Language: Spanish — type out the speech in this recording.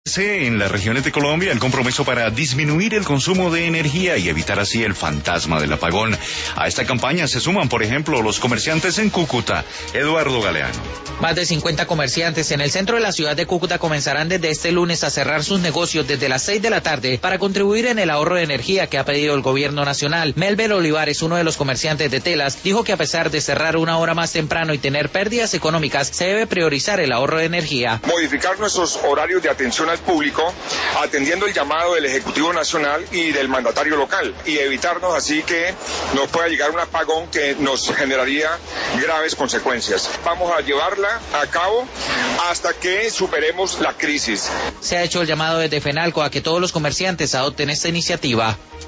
En las regiones de Colombia, el compromiso para disminuir el consumo de energía y evitar así el fantasma del apagón. A esta campaña se suman, por ejemplo, los comerciantes en Cúcuta. Eduardo Galeano. Más de 50 comerciantes en el centro de la ciudad de Cúcuta comenzarán desde este lunes a cerrar sus negocios desde las 6 de la tarde para contribuir en el ahorro de energía que ha pedido el gobierno nacional. Melber Olivares, uno de los comerciantes de telas, dijo que a pesar de cerrar una hora más temprano y tener pérdidas económicas, se debe priorizar el ahorro de energía. Modificar nuestros horarios de atención al público, atendiendo el llamado del Ejecutivo Nacional y del mandatario local, y evitarnos así que nos pueda llegar un apagón que nos generaría graves consecuencias. Vamos a llevarla a cabo hasta que superemos la crisis. Se ha hecho el llamado desde FENALCO a que todos los comerciantes adopten esta iniciativa.